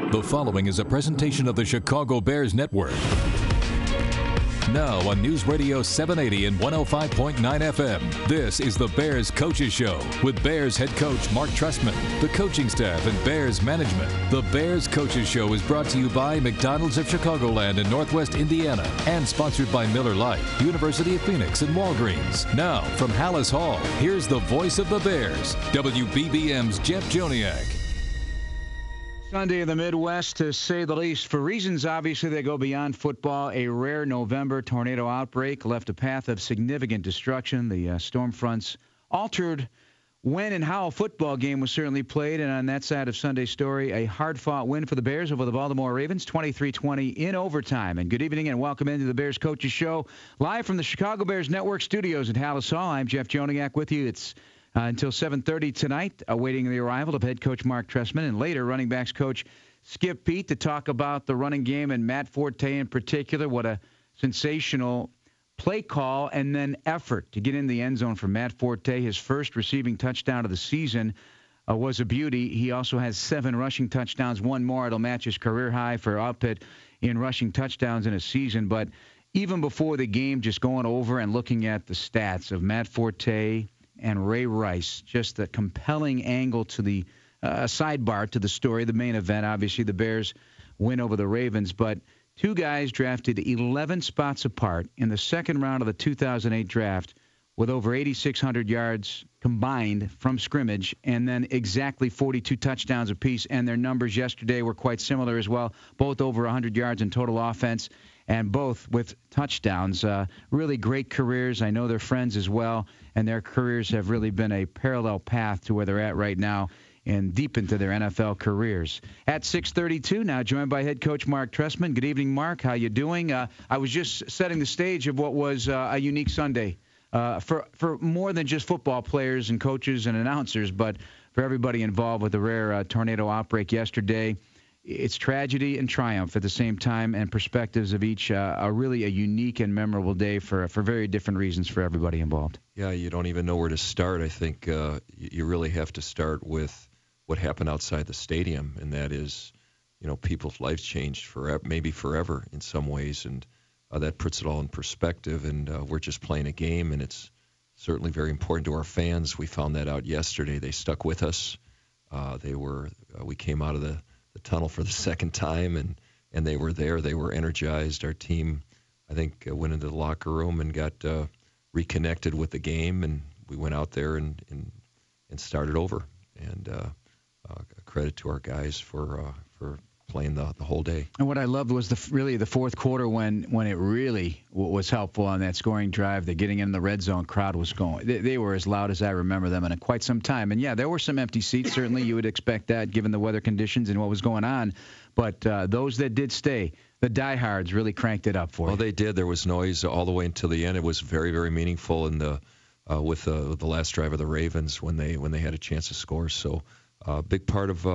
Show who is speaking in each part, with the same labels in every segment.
Speaker 1: The following is a presentation of the Chicago Bears Network. Now on News Radio 780 and 105.9 FM, this is the Bears Coaches Show with Bears head coach Mark Trestman, the coaching staff, and Bears management. The Bears Coaches Show is brought to you by McDonald's of Chicagoland in Northwest Indiana and sponsored by Miller Lite, University of Phoenix, and Walgreens. Now, from Hallis Hall, here's the voice of the Bears, WBBM's Jeff Joniak.
Speaker 2: Sunday in the Midwest, to say the least, for reasons obviously that go beyond football. A rare November tornado outbreak left a path of significant destruction. The storm fronts altered when and how a football game was certainly played. And on that side of Sunday's story, a hard-fought win for the Bears over the Baltimore Ravens, 23-20 in overtime. And good evening and welcome into the Bears Coaches Show, live from the Chicago Bears Network studios at Hallis Hall. I'm Jeff Joniak with you. It's until 7:30 tonight, awaiting the arrival of head coach Mark Trestman and later running backs coach Skip Peete to talk about the running game and Matt Forte in particular. What a sensational play call and then effort to get in the end zone for Matt Forte. His first receiving touchdown of the season was a beauty. He also has 7 rushing touchdowns, one more. It'll match his career high for output in rushing touchdowns in a season. But even before the game, just going over and looking at the stats of Matt Forte and Ray Rice, just a compelling angle to the sidebar to the story, the main event. Obviously, the Bears win over the Ravens, but two guys drafted 11 spots apart in the second round of the 2008 draft with over 8,600 yards combined from scrimmage and then exactly 42 touchdowns apiece. And their numbers yesterday were quite similar as well, both over 100 yards in total offense and both with touchdowns. Really great careers. I know they're friends as well, and their careers have really been a parallel path to where they're at right now and deep into their NFL careers. At 6:32 now, joined by head coach Mark Trestman. Good evening, Mark. How you doing? I was just setting the stage of what was a unique Sunday for more than just football players and coaches and announcers, but for everybody involved with the rare tornado outbreak yesterday. It's tragedy and triumph at the same time, and perspectives of each are really a unique and memorable day for very different reasons for everybody involved.
Speaker 3: Yeah, you don't even know where to start. I think you really have to start with what happened outside the stadium, and that is, people's lives changed forever, maybe forever in some ways, and that puts it all in perspective. And we're just playing a game, and it's certainly very important to our fans. We found that out yesterday. They stuck with us. We came out of the tunnel for the second time, and they were there. They were energized. Our team, I think, went into the locker room and got reconnected with the game, and we went out there and started over. And credit to our guys for playing the whole day.
Speaker 2: And what I loved was the fourth quarter when it really was helpful on that scoring drive. The getting in the red zone crowd was going. They were as loud as I remember them in quite some time. And, yeah, there were some empty seats. Certainly you would expect that given the weather conditions and what was going on. But those that did stay, the diehards really cranked it up for you.
Speaker 3: Well, they did. There was noise all the way until the end. It was very, very meaningful with the last drive of the Ravens when they had a chance to score. So a big part of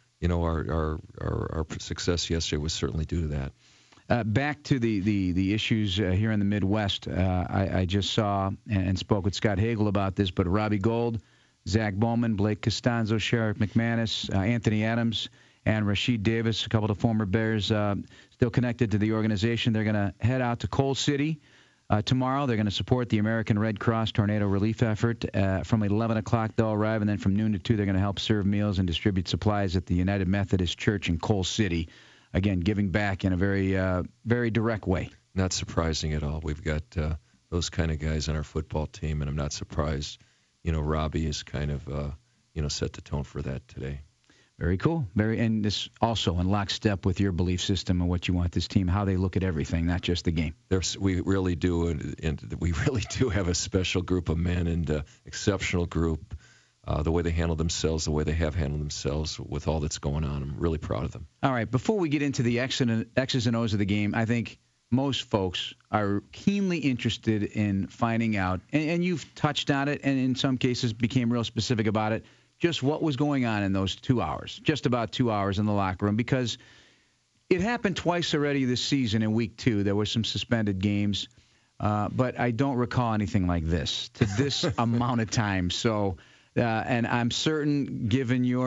Speaker 3: our success yesterday was certainly due to that.
Speaker 2: Back to the issues here in the Midwest. I just saw and spoke with Scott Hagel about this, but Robbie Gould, Zach Bowman, Blake Costanzo, Sherrick McManus, Anthony Adams, and Rashid Davis, a couple of former Bears still connected to the organization. They're going to head out to Coal City tomorrow. They're going to support the American Red Cross tornado relief effort. From 11 o'clock, they'll arrive, and then from noon to 2, they're going to help serve meals and distribute supplies at the United Methodist Church in Coal City. Again, giving back in a very, very direct way.
Speaker 3: Not surprising at all. We've got those kind of guys on our football team, and I'm not surprised. Robbie is kind of, set the tone for that today.
Speaker 2: Very cool. And this also in lockstep with your belief system and what you want this team, how they look at everything, not just the game.
Speaker 3: We really do, and we really do have a special group of men and exceptional group. The way they handle themselves, the way they have handled themselves with all that's going on, I'm really proud of them.
Speaker 2: All right, before we get into the X's and O's of the game, I think most folks are keenly interested in finding out, and you've touched on it, and in some cases became real specific about it, just what was going on in those 2 hours, just about 2 hours in the locker room, because it happened twice already this season in week 2. There were some suspended games, but I don't recall anything like this to this amount of time. So, and I'm certain, given your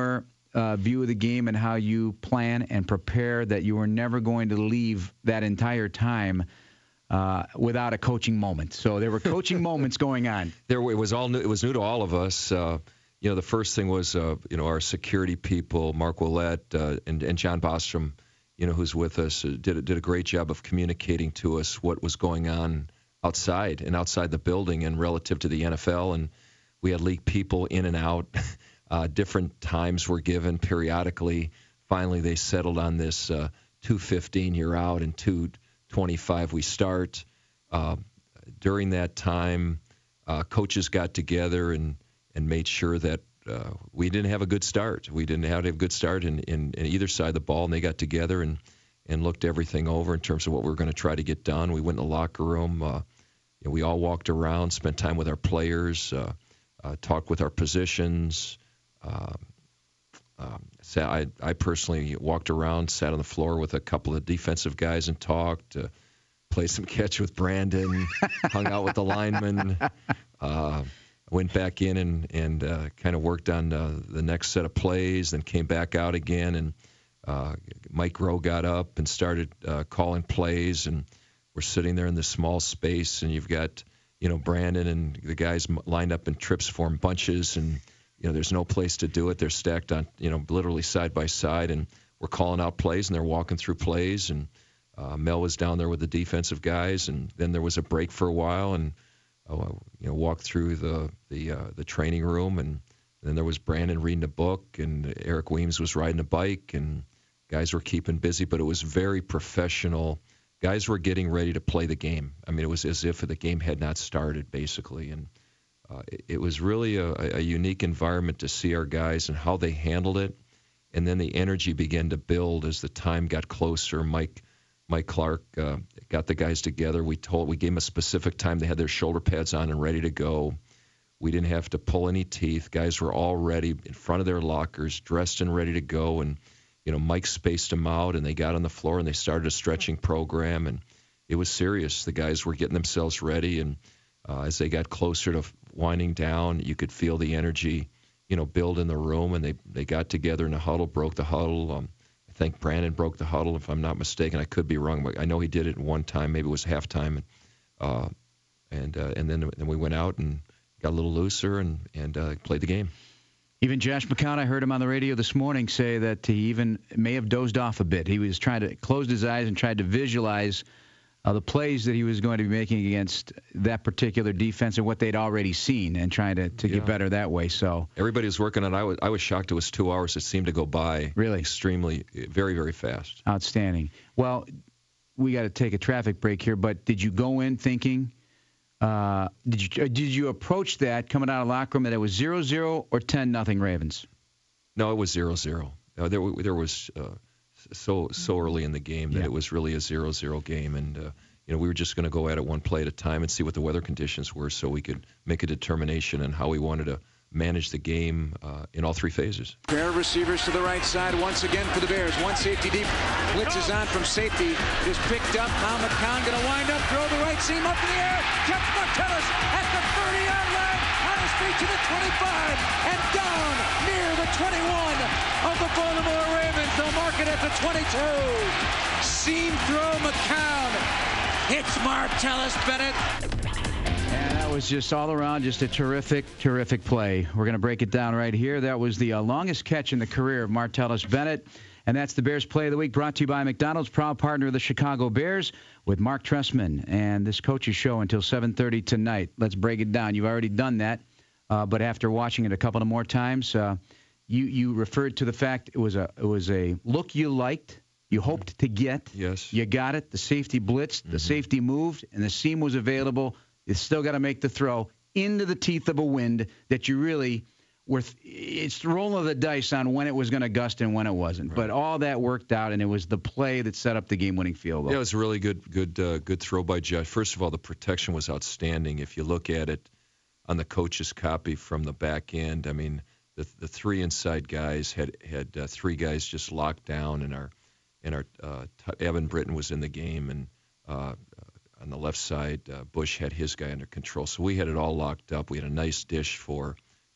Speaker 2: view of the game and how you plan and prepare that you were never going to leave that entire time without a coaching moment. So there were coaching moments going on.
Speaker 3: It was all new. It was new to all of us. The first thing was, our security people, Mark Willett and John Bostrom, who's with us, did a great job of communicating to us what was going on outside the building and relative to the NFL. And we had league people in and out. Different times were given periodically. Finally, they settled on this 2:15 you're out and 2:25 we start. During that time, coaches got together and made sure that we didn't have a good start. We didn't have a good start in either side of the ball, and they got together and looked everything over in terms of what we were going to try to get done. We went in the locker room. We all walked around, spent time with our players, talked with our positions. I personally walked around, sat on the floor with a couple of defensive guys and talked, played some catch with Brandon, hung out with the linemen, went back in and kind of worked on the next set of plays, then came back out again, and Mike Rowe got up and started calling plays, and we're sitting there in this small space, and you've got Brandon and the guys lined up in trips form bunches, and there's no place to do it. They're stacked on, literally side by side, and we're calling out plays, and they're walking through plays, and Mel was down there with the defensive guys, and then there was a break for a while, and walked through the training room, and then there was Brandon reading a book, and Eric Weems was riding a bike, and guys were keeping busy, but it was very professional. Guys were getting ready to play the game. I mean, it was as if the game had not started, basically, and it was really a unique environment to see our guys and how they handled it. And then the energy began to build as the time got closer. Mike Clark got the guys together. We gave them a specific time. They had their shoulder pads on and ready to go. We didn't have to pull any teeth. Guys were all ready in front of their lockers, dressed and ready to go. And, Mike spaced them out, and they got on the floor, and they started a stretching program. And it was serious. The guys were getting themselves ready, and as they got closer to winding down, you could feel the energy, build in the room, and they got together in a huddle, broke the huddle. I think Brandon broke the huddle, if I'm not mistaken. I could be wrong, but I know he did it one time. Maybe it was halftime, and then we went out and got a little looser and played the game.
Speaker 2: Even Josh McCown, I heard him on the radio this morning say that he even may have dozed off a bit. He was trying to close his eyes and tried to visualize the plays that he was going to be making against that particular defense and what they'd already seen, and trying to get better that way. So
Speaker 3: everybody was working on it. I was shocked it was 2 hours. It seemed to go by
Speaker 2: really
Speaker 3: extremely, very, very fast.
Speaker 2: Outstanding. Well, we got to take a traffic break here, but did you go in thinking, did you approach that coming out of the locker room that it was 0-0 or 10-0 Ravens?
Speaker 3: No, it was 0-0. There was so early in the game that it was really a 0-0 game, and we were just going to go at it one play at a time and see what the weather conditions were, so we could make a determination on how we wanted to manage the game in all three phases.
Speaker 4: Pair of receivers to the right side once again for the Bears. One safety deep. Blitz is on from safety. Just picked up. Now McCown going to wind up, throw the right seam up in the air. Catch Martellus at the 30-yard line. On his feet to the 25. And down near the 21 of the Baltimore Ravens. They'll mark it at the 22. Seam throw McCown. Hits Martellus Bennett.
Speaker 2: And that was just all around just a terrific play. We're going to break it down right here. That was the longest catch in the career of Martellus Bennett. And that's the Bears Play of the Week, brought to you by McDonald's, proud partner of the Chicago Bears, with Mark Trestman. And this coach's show until 7:30 tonight. Let's break it down. You've already done that. But after watching it a couple of more times, you referred to the fact it was a look you liked. You hoped to get.
Speaker 3: Yes.
Speaker 2: You got it. The safety blitzed. The safety moved. And the seam was available. You still got to make the throw into the teeth of a wind that you really were. It's the roll of the dice on when it was going to gust and when it wasn't. Right. But all that worked out, and it was the play that set up the game-winning field goal.
Speaker 3: Yeah, it was a really good throw by Josh. First of all, the protection was outstanding. If you look at it on the coach's copy from the back end, I mean, the three inside guys had three guys just locked down, and our Evan Britton was in the game, and on the left side, Bush had his guy under control. So we had it all locked up. We had a nice dish for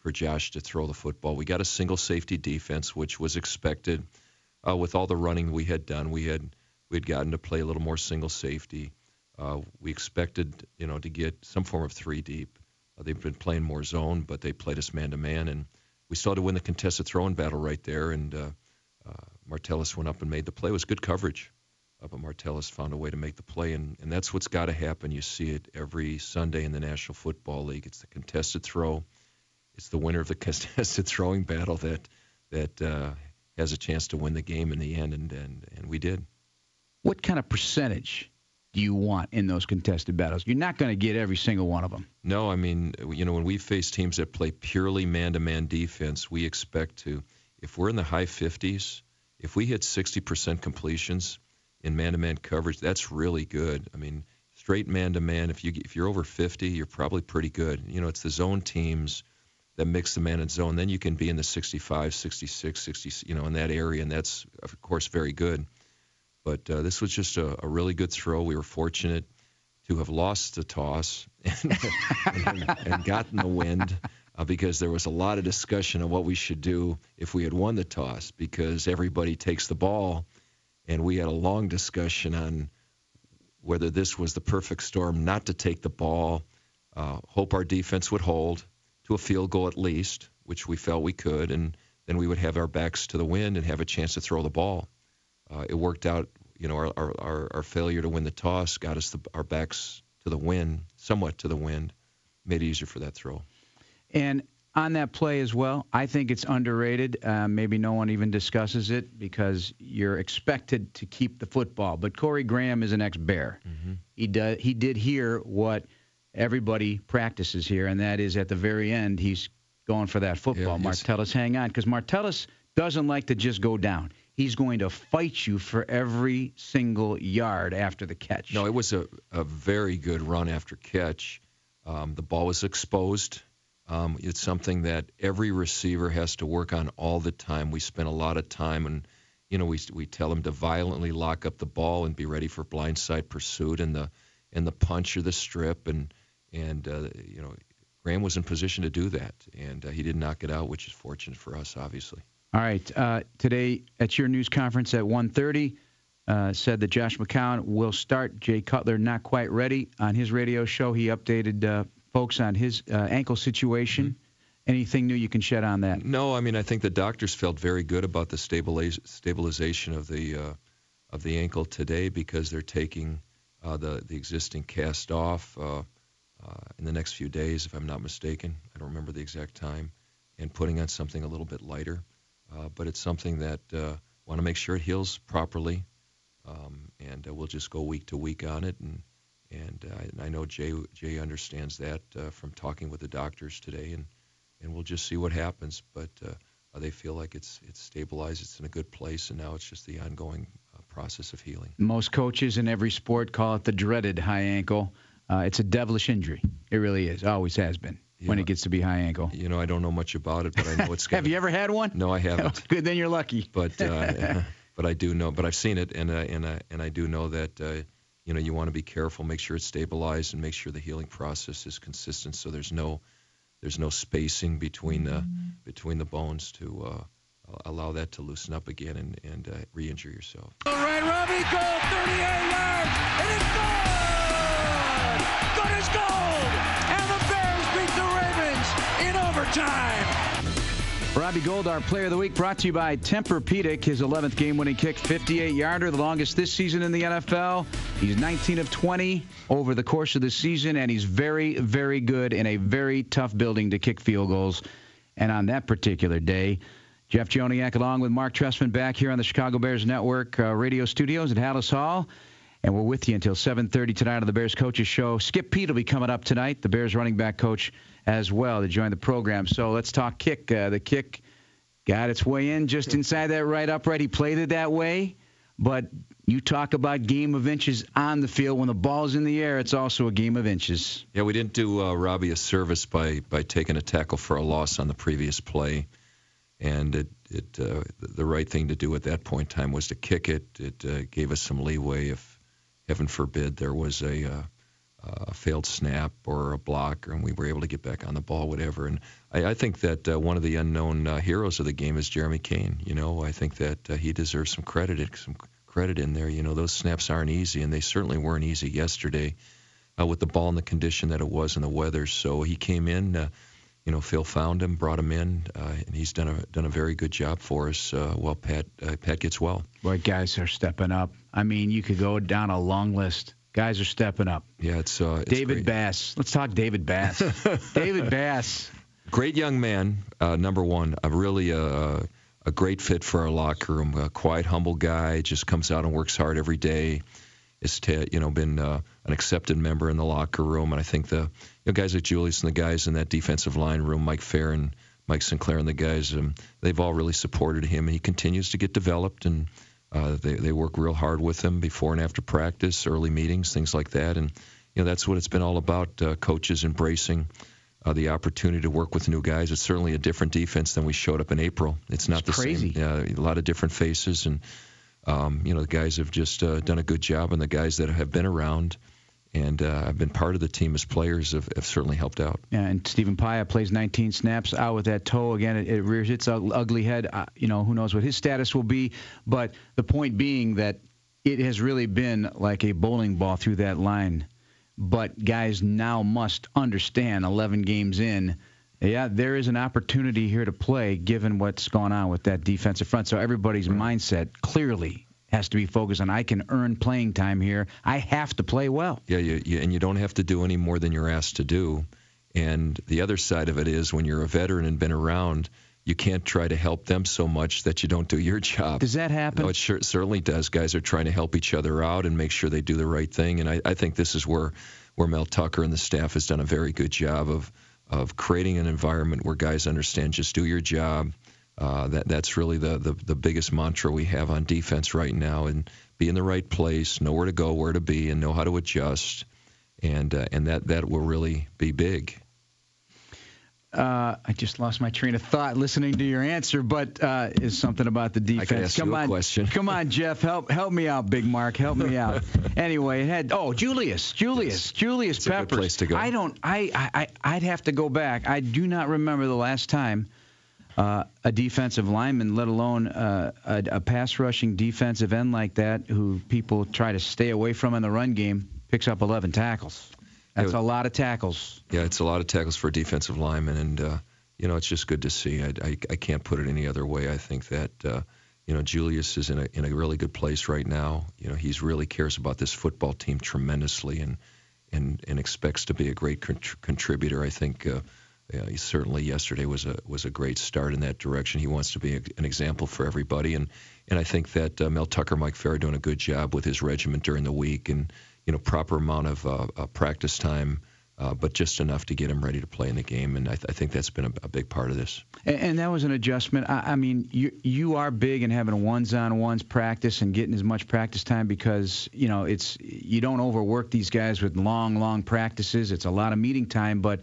Speaker 3: Josh to throw the football. We got a single safety defense, which was expected with all the running we had done. We had gotten to play a little more single safety. We expected, to get some form of 3 deep. They've been playing more zone, but they played us man-to-man, and we still had to win the contested throwing battle right there, and Martellus went up and made the play. It was good coverage, but Martellus found a way to make the play, and that's what's got to happen. You see it every Sunday in the National Football League. It's the contested throw. It's the winner of the contested throwing battle that has a chance to win the game in the end, and we did.
Speaker 2: What kind of percentage do you want in those contested battles? You're not going to get every single one of them.
Speaker 3: No, I mean, when we face teams that play purely man-to-man defense, we expect to, if we're in the high 50s, if we hit 60% completions in man-to-man coverage, that's really good. I mean, straight man-to-man, if you're over 50, you're probably pretty good. It's the zone teams that mix the man and zone. Then you can be in the 65, 66, 60, in that area, and that's, of course, very good. But this was just a really good throw. We were fortunate to have lost the toss and gotten the wind because there was a lot of discussion on what we should do if we had won the toss, because everybody takes the ball, and we had a long discussion on whether this was the perfect storm not to take the ball, hope our defense would hold to a field goal at least, which we felt we could, and then we would have our backs to the wind and have a chance to throw the ball. It worked out, our failure to win the toss got us our backs to the wind, somewhat to the wind, made it easier for that throw.
Speaker 2: And on that play as well, I think it's underrated. Maybe no one even discusses it because you're expected to keep the football. But Corey Graham is an ex-Bear. Mm-hmm. He did here what everybody practices here, and that is at the very end he's going for that football. Yeah, Martellus, hang on, because Martellus doesn't like to just go down. He's going to fight you for every single yard after the catch.
Speaker 3: No, it was a very good run after catch. The ball was exposed. It's something that every receiver has to work on all the time. We spent a lot of time, and we tell them to violently lock up the ball and be ready for blindside pursuit and the punch or the strip, and Graham was in position to do that, and he did knock it out, which is fortunate for us, obviously.
Speaker 2: All right. Today at your news conference at 1:30, said that Josh McCown will start. Jay Cutler not quite ready. On his radio show, he updated folks on his ankle situation. Mm-hmm. Anything new you can shed on that?
Speaker 3: No, I mean, I think the doctors felt very good about the stabilization of the ankle today because they're taking the existing cast off in the next few days, if I'm not mistaken. I don't remember the exact time, and putting on something a little bit lighter. But it's something that want to make sure it heals properly, and we'll just go week to week on it. And I know Jay understands that from talking with the doctors today, and we'll just see what happens. But they feel like it's stabilized, it's in a good place, and now it's just the ongoing process of healing.
Speaker 2: Most coaches in every sport call it the dreaded high ankle. It's a devilish injury. It really is. Always has been. When it gets to be high ankle.
Speaker 3: I don't know much about it, but I know it's got.
Speaker 2: Have you ever had one?
Speaker 3: No, I haven't.
Speaker 2: Good, then you're lucky.
Speaker 3: But I do know. But I've seen it, and I do know that you want to be careful, make sure it's stabilized, and make sure the healing process is consistent, so there's no spacing between the bones to allow that to loosen up again and re-injure yourself.
Speaker 4: All right, Robbie, goal, 38 yards, and it's good! Good as gold! And the Bears beat the Ravens in overtime.
Speaker 2: Robbie Gould, our Player of the Week, brought to you by Tempur-Pedic. His 11th game-winning kick, 58-yarder, the longest this season in the NFL. He's 19 of 20 over the course of the season, and he's very, very good in a very tough building to kick field goals. And on that particular day, Jeff Joniak, along with Mark Trestman, back here on the Chicago Bears Network radio studios at Hallis Hall. And we're with you until 7:30 tonight on the Bears Coaches Show. Skip Peete will be coming up tonight, the Bears running back coach as well, to join the program. So let's talk kick. The kick got its way in just inside that right upright. He played it that way. But you talk about game of inches on the field. When the ball's in the air, it's also a game of inches.
Speaker 3: Yeah, we didn't do Robbie a service by taking a tackle for a loss on the previous play. And the right thing to do at that point in time was to kick it. It gave us some leeway if, heaven forbid, there was a a failed snap or a block, and we were able to get back on the ball, whatever. And I think that one of the unknown heroes of the game is Jeremy Kane. I think that he deserves some credit in there. Those snaps aren't easy, and they certainly weren't easy yesterday with the ball in the condition that it was and the weather. So he came in. Phil found him, brought him in, and he's done a very good job for us while Pat gets well.
Speaker 2: Boy, guys are stepping up. I mean, you could go down a long list. Guys are stepping up.
Speaker 3: Yeah, it's
Speaker 2: David
Speaker 3: great.
Speaker 2: Bass. Let's talk David Bass. David Bass.
Speaker 3: Great young man, number one. Really a great fit for our locker room. A quiet, humble guy, just comes out and works hard every day. Has been an accepted member in the locker room, and I think the guys like Julius and the guys in that defensive line room, Mike Farron, Mike Sinclair, and the guys, they've all really supported him, and he continues to get developed, and they work real hard with him before and after practice, early meetings, things like that, and that's what it's been all about. Coaches embracing the opportunity to work with new guys. It's certainly a different defense than we showed up in April. It's not the
Speaker 2: crazy.
Speaker 3: same. A lot of different faces, and the guys have just done a good job, and the guys that have been around and have been part of the team as players have certainly helped out.
Speaker 2: Yeah, and Stephen Paya plays 19 snaps out with that toe. Again, it rears its ugly head. Who knows what his status will be. But the point being that it has really been like a bowling ball through that line. But guys now must understand 11 games in, yeah, there is an opportunity here to play given what's gone on with that defensive front. So everybody's mindset clearly has to be focused on, I can earn playing time here. I have to play well.
Speaker 3: Yeah, and you don't have to do any more than you're asked to do. And the other side of it is when you're a veteran and been around, you can't try to help them so much that you don't do your job.
Speaker 2: Does that happen?
Speaker 3: No, it certainly does. Guys are trying to help each other out and make sure they do the right thing. And I think this is where Mel Tucker and the staff has done a very good job of creating an environment where guys understand just do your job. That's really the biggest mantra we have on defense right now, and be in the right place, know where to go, where to be, and know how to adjust, and that will really be big.
Speaker 2: I just lost my train of thought listening to your answer, but is something about the defense.
Speaker 3: I can ask you a question.
Speaker 2: Come on, Jeff, help me out, Big Mark, help me out. Anyway, it had Julius
Speaker 3: It's
Speaker 2: Peppers.
Speaker 3: a good place to go.
Speaker 2: I'd have to go back. I do not remember the last time a defensive lineman, let alone a pass rushing defensive end like that, who people try to stay away from in the run game, picks up 11 tackles. That's a lot of tackles.
Speaker 3: Yeah, it's a lot of tackles for a defensive lineman, and it's just good to see. I can't put it any other way. I think that Julius is in a really good place right now. He's really cares about this football team tremendously, and expects to be a great contributor. I think he certainly yesterday was a great start in that direction. He wants to be an example for everybody, and I think that Mel Tucker, Mike Farron are doing a good job with his regiment during the week, and proper amount of practice time, but just enough to get him ready to play in the game. And I think that's been a big part of this.
Speaker 2: And that was an adjustment. I mean, you are big in having ones-on-ones practice and getting as much practice time because, you don't overwork these guys with long practices. It's a lot of meeting time. But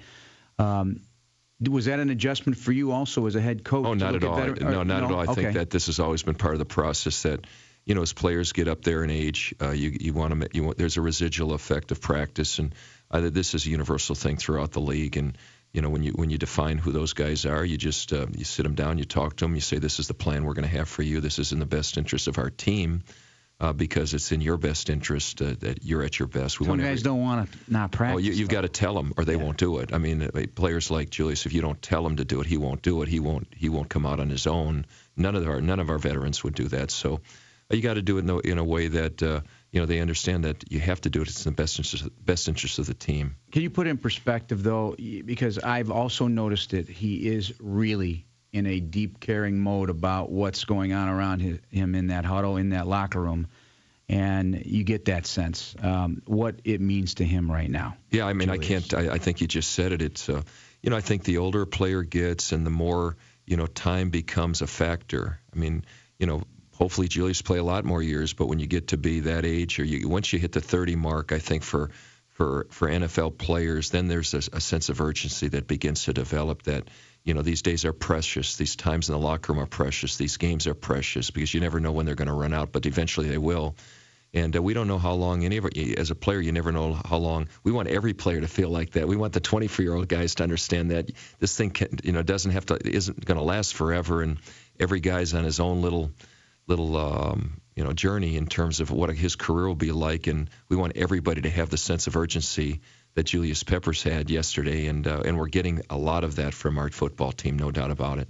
Speaker 2: was that an adjustment for you also as a head coach?
Speaker 3: Oh, not at all. No, not at all. I think that this has always been part of the process that, as players get up there in age, there's a residual effect of practice, and this is a universal thing throughout the league. And when you define who those guys are, you just you sit them down, you talk to them, you say, this is the plan we're going to have for you. This is in the best interest of our team, because it's in your best interest that you're at your best.
Speaker 2: Some guys don't want to not practice.
Speaker 3: Oh, you've got to tell them, or they won't do it. I mean, players like Julius, if you don't tell him to do it, he won't do it. He won't come out on his own. None of our veterans would do that. So. You got to do it in a way that they understand that you have to do it. It's in the best interest of the team.
Speaker 2: Can you put it in perspective, though, because I've also noticed it, he is really in a deep caring mode about what's going on around him in that huddle, in that locker room, and you get that sense what it means to him right now.
Speaker 3: Yeah, I mean,
Speaker 2: Julius.
Speaker 3: I think you just said it. It's I think the older a player gets and the more time becomes a factor. I mean, hopefully Julius play a lot more years, but when you get to be that age, or once you hit the 30 mark, I think for NFL players, then there's a sense of urgency that begins to develop that, these days are precious. These times in the locker room are precious. These games are precious because you never know when they're going to run out, but eventually they will. And we don't know how long as a player, you never know how long. We want every player to feel like that. We want the 24-year-old guys to understand that this thing isn't going to last forever, and every guy's on his own little journey in terms of what his career will be like. And we want everybody to have the sense of urgency that Julius Peppers had yesterday, and we're getting a lot of that from our football team, no doubt about it.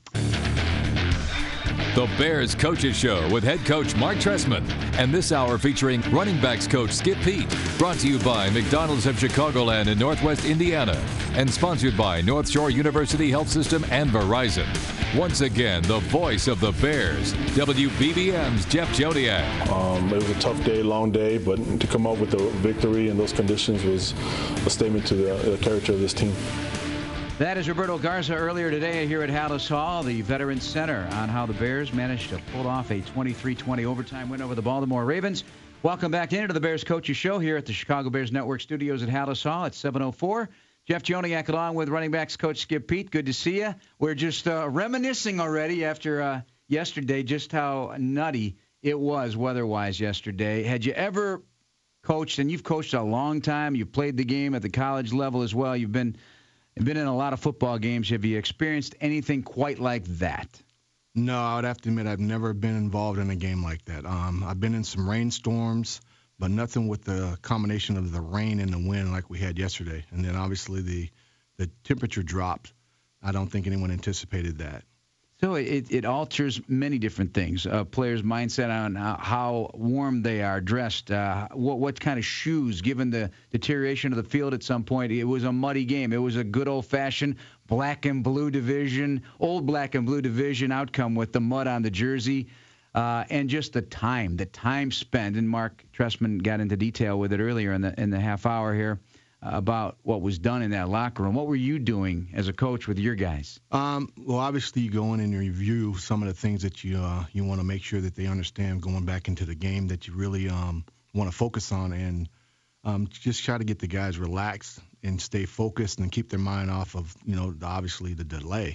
Speaker 1: The Bears Coaches Show with head coach Mark Trestman, and this hour featuring running backs coach Skip Peete, brought to you by McDonald's of Chicagoland in Northwest Indiana, and sponsored by North Shore University Health System and Verizon. Once again, the voice of the Bears, WBBM's Jeff Jodiak.
Speaker 5: It was a tough day, long day, but to come out with a victory in those conditions was a statement to the character of this team.
Speaker 2: That is Roberto Garza earlier today here at Hallis Hall, the Veterans Center, on how the Bears managed to pull off a 23-20 overtime win over the Baltimore Ravens. Welcome back into the Bears Coaches Show here at the Chicago Bears Network studios at Hallis Hall at 7:04. Jeff Joniak along with running backs coach Skip Peete. Good to see you. We're just reminiscing already after yesterday just how nutty it was weather-wise yesterday. Had you ever coached, and you've coached a long time, you've played the game at the college level as well, you've been in a lot of football games. Have you experienced anything quite like that?
Speaker 6: No, I would have to admit I've never been involved in a game like that. I've been in some rainstorms, but nothing with the combination of the rain and the wind like we had yesterday. And then obviously the temperature dropped. I don't think anyone anticipated that.
Speaker 2: So it alters many different things. A player's mindset on how warm they are dressed, what kind of shoes, given the deterioration of the field at some point. It was a muddy game. It was a good old-fashioned black and blue division, old black and blue division outcome with the mud on the jersey. And just the time spent. And Mark Trestman got into detail with it earlier in the half hour here. About what was done in that locker room. What were you doing as a coach with your guys?
Speaker 6: Well, obviously you go in and review some of the things that you want to make sure that they understand going back into the game that you really want to focus on, and just try to get the guys relaxed and stay focused and keep their mind off of obviously the delay.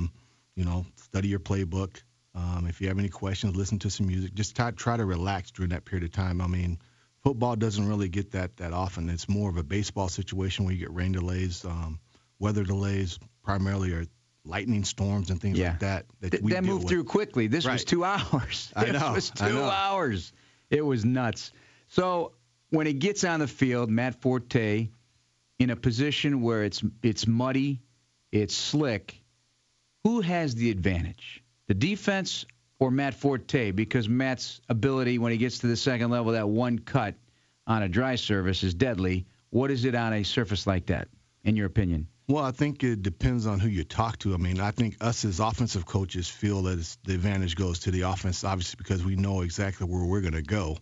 Speaker 6: Study your playbook. If you have any questions, listen to some music. Just try to relax during that period of time. I mean, football doesn't really get that often. It's more of a baseball situation where you get rain delays, weather delays, primarily, or lightning storms and things like that.
Speaker 2: That moved through quickly. This was 2 hours.
Speaker 6: I know.
Speaker 2: It was 2 hours. It was nuts. So when it gets on the field, Matt Forte, in a position where it's muddy, it's slick, who has the advantage? The defense or Matt Forte? Because Matt's ability when he gets to the second level, that one cut on a dry surface is deadly. What is it on a surface like that, in your opinion?
Speaker 6: Well, I think it depends on who you talk to. I mean, I think us as offensive coaches feel that the advantage goes to the offense, obviously, because we know exactly where we're going to go.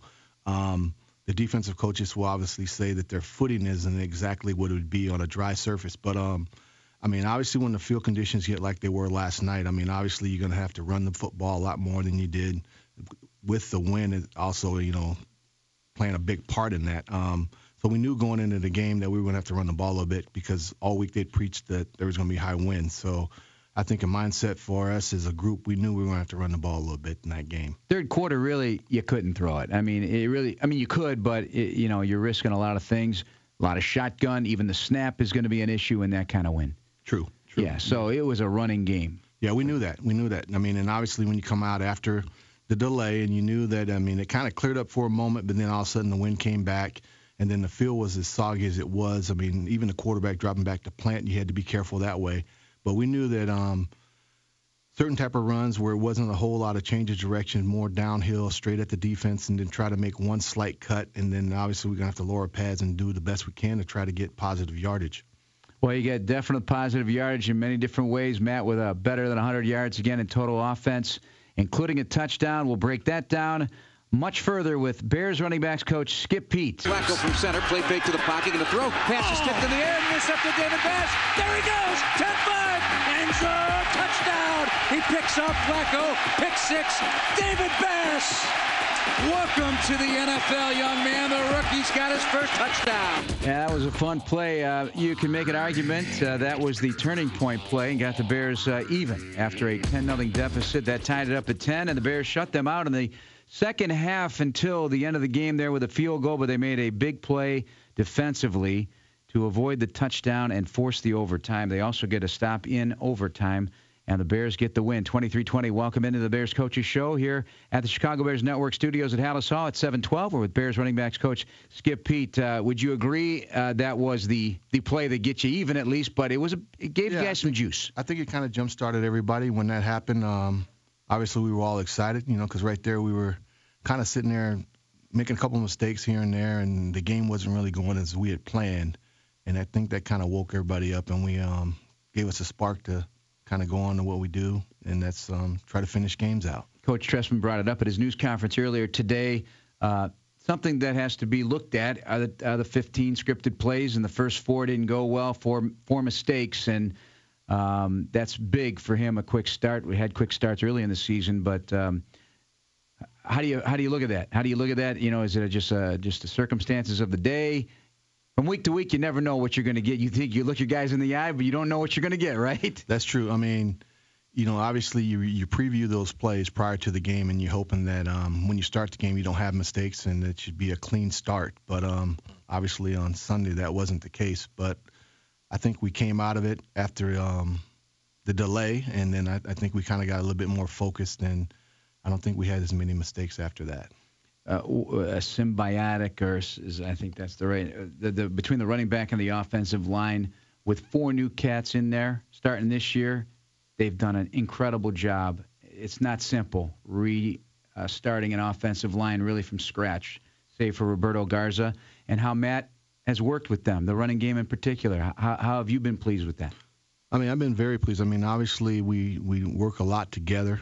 Speaker 6: The defensive coaches will obviously say that their footing isn't exactly what it would be on a dry surface. But, I mean, obviously when the field conditions get like they were last night, I mean, obviously you're going to have to run the football a lot more than you did with the wind also, playing a big part in that. So we knew going into the game that we were going to have to run the ball a bit because all week they preached that there was going to be high winds. So I think a mindset for us as a group, we knew we were going to have to run the ball a little bit in that game.
Speaker 2: Third quarter, really, you couldn't throw it. I mean, you could, but, you're risking a lot of things, a lot of shotgun. Even the snap is going to be an issue in that kind of wind.
Speaker 6: True.
Speaker 2: Yeah, so it was a running game.
Speaker 6: Yeah, we knew that. I mean, and obviously when you come out after the delay and you knew that, I mean, it kind of cleared up for a moment, but then all of a sudden the wind came back and then the field was as soggy as it was. I mean, even the quarterback dropping back to plant, you had to be careful that way. But we knew that certain type of runs where it wasn't a whole lot of change of direction, more downhill, straight at the defense, and then try to make one slight cut. And then obviously we're going to have to lower pads and do the best we can to try to get positive yardage.
Speaker 2: Well, you get definite positive yardage in many different ways. Matt with a better than 100 yards again in total offense, including a touchdown. We'll break that down much further with Bears running backs coach Skip Peete.
Speaker 4: Flacco from center, play fake to the pocket, going to throw. Pass is tipped in the air, intercepted David Bass. There he goes, 10-5, end zone, touchdown. He picks up Flacco, pick six, David Bass. Welcome to the NFL, young man. The rookie's got his first touchdown.
Speaker 2: Yeah, that was a fun play. You can make an argument that was the turning point play and got the Bears even after a 10-0 deficit. That tied it up at 10, and the Bears shut them out in the Second half until the end of the game there with a field goal, but they made a big play defensively to avoid the touchdown and force the overtime. They also get a stop in overtime, and the Bears get the win, 23-20. Welcome into the Bears Coaches Show here at the Chicago Bears Network studios at Hallis Hall at 712. We're with Bears running backs coach Skip Peete. Would you agree that was the play that gets you even at least, but it gave you guys some juice?
Speaker 6: I think it kind of jump-started everybody when that happened. Obviously, we were all excited, because right there we were kind of sitting there making a couple of mistakes here and there, and the game wasn't really going as we had planned. And I think that kind of woke everybody up, and we gave us a spark to kind of go on to what we do, and that's try to finish games out. Coach
Speaker 2: Trestman brought it up at his news conference earlier today. Something that has to be looked at are the 15 scripted plays, and the first 4 didn't go well, four mistakes, and that's big for him, a quick start. We had quick starts early in the season, but how do you look at that? How do you look at that? Is it just the circumstances of the day? From week to week, you never know what you're going to get. You think you look your guys in the eye, but you don't know what you're going to get, right?
Speaker 6: That's true. I mean, obviously you preview those plays prior to the game, and you're hoping that when you start the game, you don't have mistakes and it should be a clean start. But obviously on Sunday, that wasn't the case. But I think we came out of it after the delay, and then I think we kind of got a little bit more focused, and I don't think we had as many mistakes after that.
Speaker 2: A symbiotic, or I think that's the right, between the running back and the offensive line, with 4 new cats in there starting this year, they've done an incredible job. It's not simple starting an offensive line really from scratch, save for Roberto Garza, and how Matt has worked with them, the running game in particular. How have you been pleased with that?
Speaker 6: I mean, I've been very pleased. I mean, obviously we work a lot together.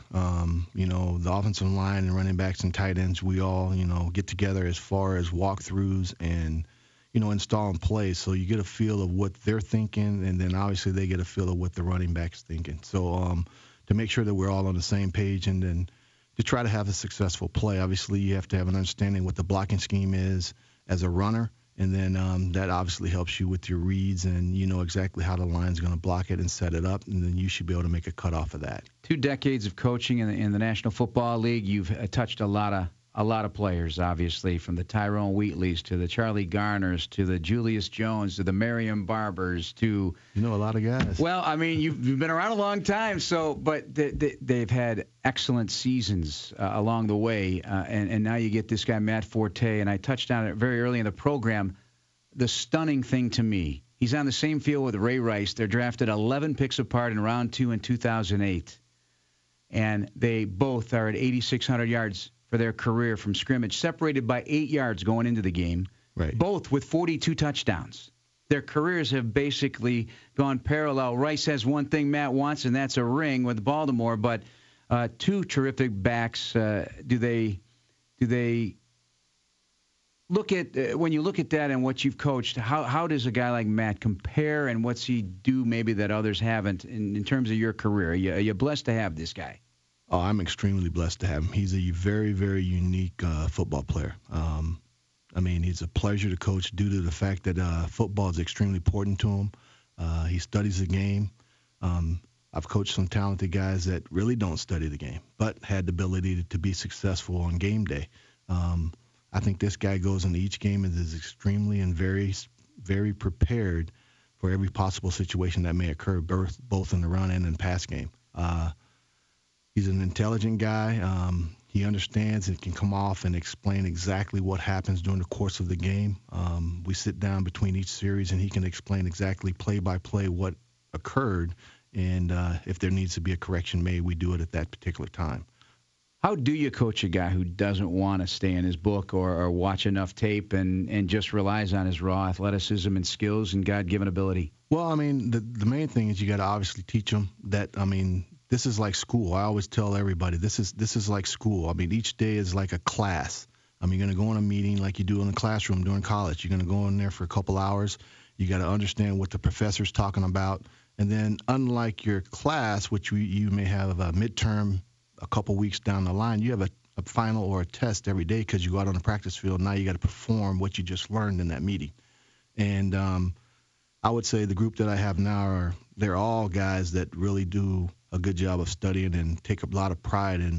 Speaker 6: The offensive line and running backs and tight ends, we all, get together as far as walkthroughs and, installing plays. So you get a feel of what they're thinking, and then obviously they get a feel of what the running back's thinking. So to make sure that we're all on the same page, and then to try to have a successful play, obviously you have to have an understanding what the blocking scheme is as a runner. And then that obviously helps you with your reads, and you know exactly how the line's going to block it and set it up, and then you should be able to make a cut off of that.
Speaker 2: 2 decades of coaching in the National Football League. You've touched a lot of players, obviously, from the Tyrone Wheatleys to the Charlie Garners to the Julius Jones to the Marion Barbers to
Speaker 6: a lot of guys.
Speaker 2: Well, I mean, you've been around a long time, but they've had excellent seasons along the way, and now you get this guy Matt Forte, and I touched on it very early in the program. The stunning thing to me, he's on the same field with Ray Rice. They're drafted 11 picks apart in round 2 in 2008, and they both are at 8,600 yards for their career from scrimmage, separated by 8 yards going into the game,
Speaker 6: right.
Speaker 2: Both with 42 touchdowns. Their careers have basically gone parallel. Rice has one thing Matt wants, and that's a ring with Baltimore, but 2 terrific backs. Do they look at, when you look at that and what you've coached, how does a guy like Matt compare, and what's he do maybe that others haven't in terms of your career? Are you blessed to have this guy?
Speaker 6: Oh, I'm extremely blessed to have him. He's a very, very unique football player. I mean, he's a pleasure to coach due to the fact that football is extremely important to him. He studies the game. I've coached some talented guys that really don't study the game, but had the ability to be successful on game day. I think this guy goes into each game and is extremely and very, very prepared for every possible situation that may occur, both in the run and in the pass game. He's an intelligent guy. He understands and can come off and explain exactly what happens during the course of the game. We sit down between each series, and he can explain exactly play by play what occurred, and if there needs to be a correction made, we do it at that particular time.
Speaker 2: How do you coach a guy who doesn't want to stay in his book or watch enough tape and just relies on his raw athleticism and skills and God-given ability?
Speaker 6: Well, I mean, the main thing is you got to obviously teach them that, I mean, this is like school. I always tell everybody this is like school. I mean, each day is like a class. I mean, you're going to go in a meeting like you do in the classroom during college. You're going to go in there for a couple hours. You got to understand what the professor's talking about. And then unlike your class, which you may have a midterm a couple weeks down the line, you have a final or a test every day because you go out on the practice field. Now you got to perform what you just learned in that meeting. And I would say the group that I have now they're all guys that really do a good job of studying and take a lot of pride in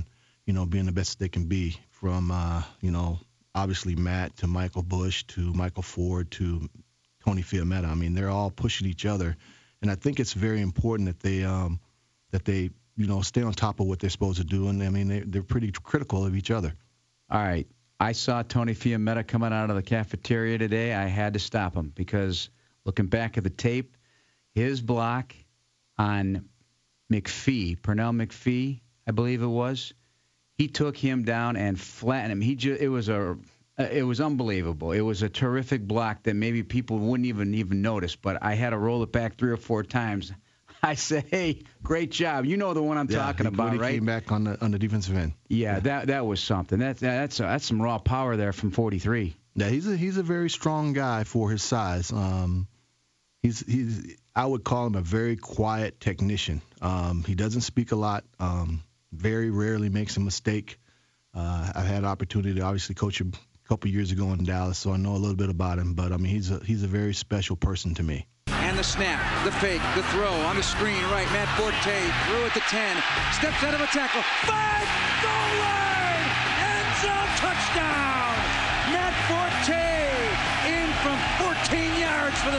Speaker 6: being the best they can be, from, obviously Matt to Michael Bush to Michael Ford to Tony Fiammetta. I mean, they're all pushing each other. And I think it's very important that they stay on top of what they're supposed to do. And, I mean, they're pretty critical of each other.
Speaker 2: All right. I saw Tony Fiammetta coming out of the cafeteria today. I had to stop him because looking back at the tape, his block on Pernell McPhee, I believe it was, he took him down and flattened him. It was unbelievable. It was a terrific block that maybe people wouldn't even notice, but I had to roll it back 3 or 4 times. I said, hey, great job. You know the one I'm talking about,
Speaker 6: when he
Speaker 2: right?
Speaker 6: came back on the defensive end.
Speaker 2: Yeah, that was something. That's some raw power there from 43.
Speaker 6: Yeah, he's a very strong guy for his size. I would call him a very quiet technician. He doesn't speak a lot. Very rarely makes a mistake. I've had an opportunity to obviously coach him a couple years ago in Dallas, so I know a little bit about him. But I mean, he's a very special person to me.
Speaker 4: And the snap, the fake, the throw on the screen right. Matt Forte threw at the 10, steps out of a tackle, 5, goal line, end zone, touchdown. Matt Forte in from 14 yards for the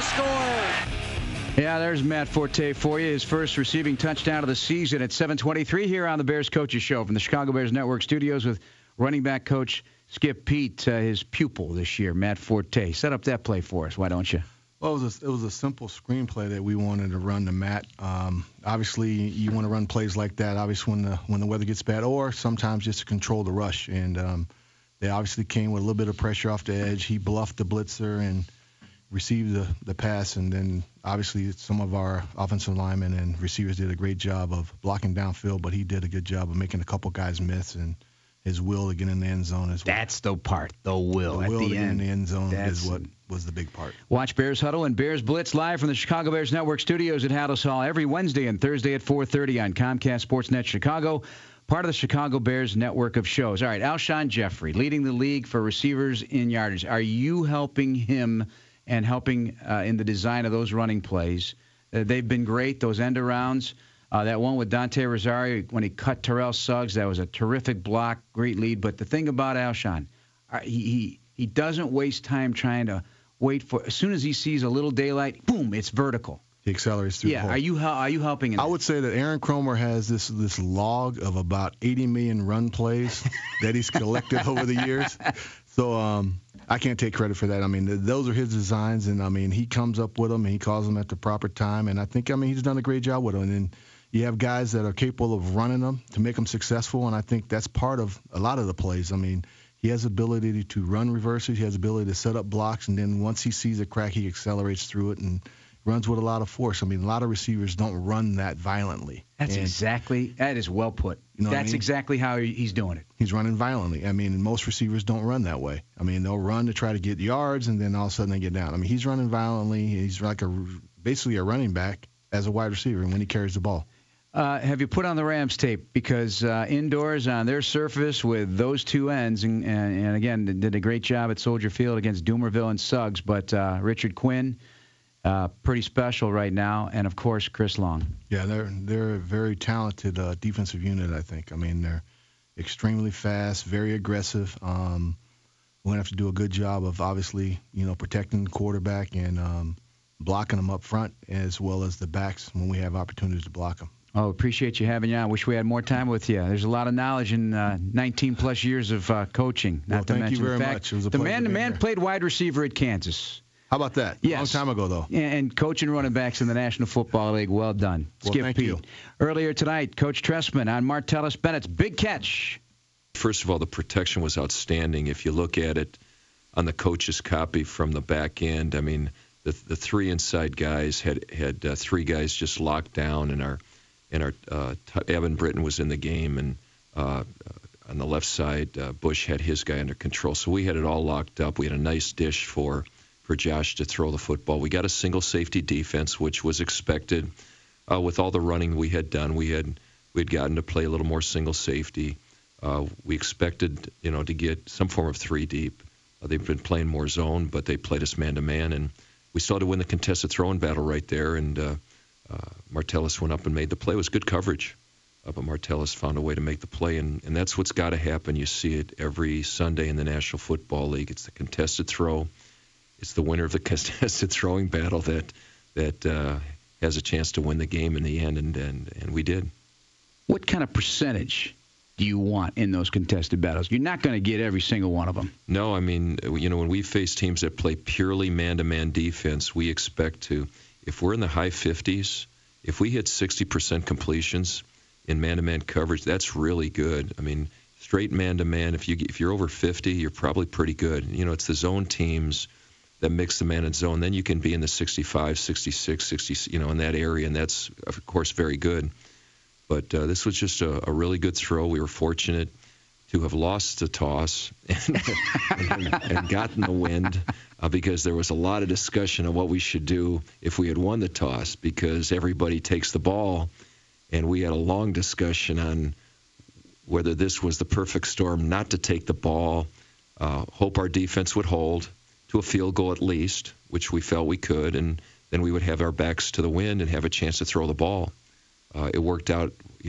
Speaker 4: score.
Speaker 2: Yeah, there's Matt Forte for you. His first receiving touchdown of the season at 7:23 here on the Bears Coaches Show from the Chicago Bears Network studios with running back coach Skip Peete, his pupil this year, Matt Forte. Set up that play for us, why don't you?
Speaker 6: Well, it was a simple screenplay that we wanted to run to Matt. Obviously, you want to run plays like that, obviously, when the weather gets bad, or sometimes just to control the rush. And they obviously came with a little bit of pressure off the edge. He bluffed the blitzer and received the pass, and then obviously some of our offensive linemen and receivers did a great job of blocking downfield, but he did a good job of making a couple guys miss, and his will to get in the end zone as well.
Speaker 2: That's the part, the will at the
Speaker 6: to
Speaker 2: end.
Speaker 6: Get in the end zone is what was the big part.
Speaker 2: Watch Bears Huddle and Bears Blitz live from the Chicago Bears Network studios at Haddles Hall every Wednesday and Thursday at 4:30 on Comcast Sportsnet Chicago, part of the Chicago Bears network of shows. All right, Alshon Jeffrey, leading the league for receivers in yardage. Are you helping him and helping in the design of those running plays? They've been great, those end arounds. That one with Dante Rosario when he cut Terrell Suggs, that was a terrific block, great lead. But the thing about Alshon, he doesn't waste time trying to wait for. As soon as he sees a little daylight, boom, it's vertical.
Speaker 6: He accelerates through the hole.
Speaker 2: Are you helping him?
Speaker 6: I would say that Aaron Kromer has this log of about 80 million run plays that he's collected over the years. So I can't take credit for that. I mean, those are his designs, and I mean, he comes up with them and he calls them at the proper time. And I think, he's done a great job with them. And you have guys that are capable of running them to make them successful, and I think that's part of a lot of the plays. I mean, he has the ability to run reverses. He has the ability to set up blocks, and then once he sees a crack, he accelerates through it and runs with a lot of force. I mean, a lot of receivers don't run that violently.
Speaker 2: That is well put. That's exactly how he's doing it.
Speaker 6: He's running violently. I mean, most receivers don't run that way. I mean, they'll run to try to get yards, and then all of a sudden they get down. I mean, he's running violently. He's like basically a running back as a wide receiver when he carries the ball.
Speaker 2: Have you put on the Rams tape? Because indoors on their surface with those two ends, and again, they did a great job at Soldier Field against Doomerville and Suggs, but Richard Quinn, pretty special right now, and, of course, Chris Long.
Speaker 6: Yeah, they're a very talented defensive unit, I think. I mean, they're extremely fast, very aggressive. We're going to have to do a good job of, obviously, protecting the quarterback and blocking them up front as well as the backs when we have opportunities to block them.
Speaker 2: Oh, appreciate you having you on. Wish we had more time with you. There's a lot of knowledge in 19-plus years of coaching.
Speaker 6: Well, thank you very much. It was a pleasure.
Speaker 2: The man played wide receiver at Kansas.
Speaker 6: How about that?
Speaker 2: Yes.
Speaker 6: Long time ago, though.
Speaker 2: And coaching running backs in the National Football League. Well done.
Speaker 6: Well,
Speaker 2: Skip
Speaker 6: thank
Speaker 2: Peete.
Speaker 6: you.
Speaker 2: Earlier tonight, Coach Trestman on Martellus Bennett's big catch.
Speaker 3: First of all, the protection was outstanding. If you look at it on the coach's copy from the back end, I mean, the three inside guys had three guys just locked down, and our Evan Britton was in the game, and on the left side, Bush had his guy under control. So we had it all locked up. We had a nice dish for Josh to throw the football. We got a single safety defense, which was expected with all the running we had done. We had gotten to play a little more single safety. We expected, to get some form of three deep. They've been playing more zone, but they played us man-to-man, and we still had to win the contested throwing battle right there, and Martellus went up and made the play. It was good coverage. but Martellus found a way to make the play, and that's what's got to happen. You see it every Sunday in the National Football League. It's the contested throw. It's the winner of the contested throwing battle that has a chance to win the game in the end, and we did.
Speaker 2: What kind of percentage do you want in those contested battles? You're not going to get every single one of them.
Speaker 3: No, I mean, when we face teams that play purely man-to-man defense, we expect to, if we're in the high 50s, if we hit 60% completions in man-to-man coverage, that's really good. I mean, straight man-to-man, if you're over 50, you're probably pretty good. It's the zone teams that mix the man and zone. Then you can be in the 65, 66, 60, in that area, and that's, of course, very good. But this was just a really good throw. We were fortunate to have lost the toss and gotten the wind because there was a lot of discussion on what we should do if we had won the toss, because everybody takes the ball, and we had a long discussion on whether this was the perfect storm not to take the ball, hope our defense would hold to a field goal at least, which we felt we could, and then we would have our backs to the wind and have a chance to throw the ball. It worked out.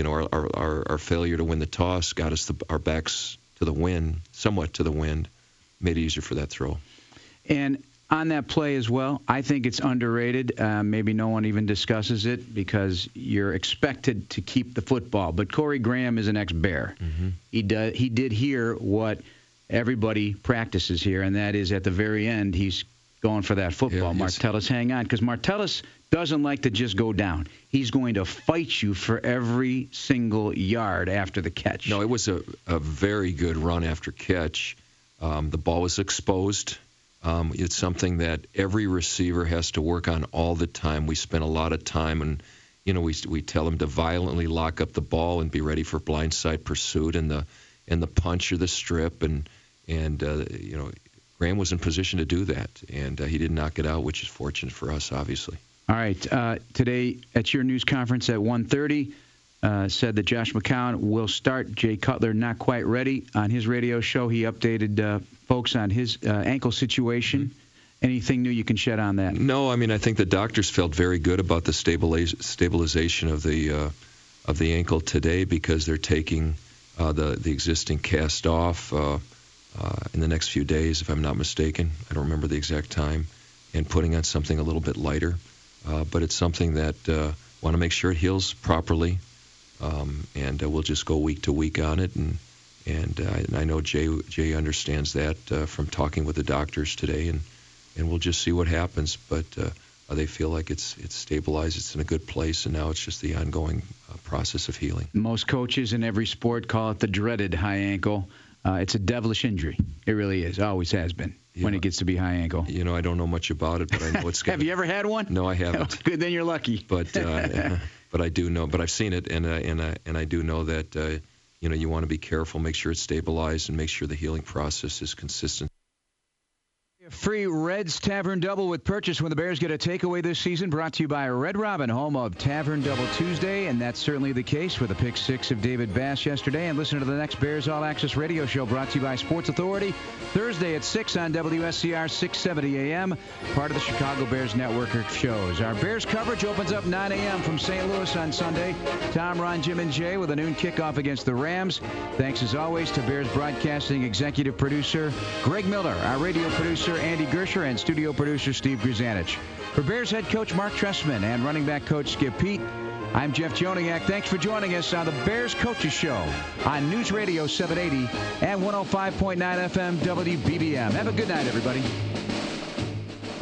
Speaker 3: Our failure to win the toss got us our backs to the wind, somewhat to the wind, made it easier for that throw.
Speaker 2: And on that play as well, I think it's underrated. Maybe no one even discusses it because you're expected to keep the football. But Corey Graham is an ex-Bear. Mm-hmm. He did here what everybody practices here, and that is at the very end he's going for that football. Yeah, Martellus, hang on, because Martellus doesn't like to just go down. He's going to fight you for every single yard after the catch.
Speaker 3: No, it was a very good run after catch. The ball was exposed. It's something that every receiver has to work on all the time. We spent a lot of time, and we tell them to violently lock up the ball and be ready for blindside pursuit and the punch or the strip, and Graham was in position to do that, and he did knock it out, which is fortunate for us, obviously.
Speaker 2: All right. Today at your news conference at 1:30, said that Josh McCown will start. Jay Cutler not quite ready. On his radio show, he updated folks on his ankle situation. Mm-hmm. Anything new you can shed on that?
Speaker 3: No, I mean, I think the doctors felt very good about the stabilization of the ankle today, because they're taking the existing cast off in the next few days, if I'm not mistaken. I don't remember the exact time, and putting on something a little bit lighter. But it's something that want to make sure it heals properly, and we'll just go week to week on it. And I know Jay understands that from talking with the doctors today, and we'll just see what happens. But they feel like it's stabilized, it's in a good place, and now it's just the ongoing process of healing.
Speaker 2: Most coaches in every sport call it the dreaded high ankle. It's a devilish injury. It really is. Always has been. When it gets to be high ankle.
Speaker 3: I don't know much about it, but I know it's got.
Speaker 2: Have you ever had one?
Speaker 3: No, I haven't.
Speaker 2: Good, then you're lucky.
Speaker 3: But I do know. But I've seen it, and I do know that you want to be careful, make sure it's stabilized, and make sure the healing process is consistent.
Speaker 2: Free Red's Tavern Double with purchase when the Bears get a takeaway this season, brought to you by Red Robin, home of Tavern Double Tuesday, and that's certainly the case with a pick six of David Bass yesterday. And listen to the next Bears All Access radio show brought to you by Sports Authority, Thursday at 6 on WSCR 670 AM, part of the Chicago Bears network of shows. Our Bears coverage opens up 9 a.m. from St. Louis on Sunday. Tom, Ron, Jim, and Jay with a noon kickoff against the Rams. Thanks as always to Bears Broadcasting executive producer Greg Miller, our radio producer Andy Gersher, and studio producer Steve Grzanich. For Bears head coach Mark Trestman and running back coach Skip Peete, I'm Jeff Joniak. Thanks for joining us on the Bears Coaches Show on News Radio 780 and 105.9 FM WBBM. Have a good night, everybody.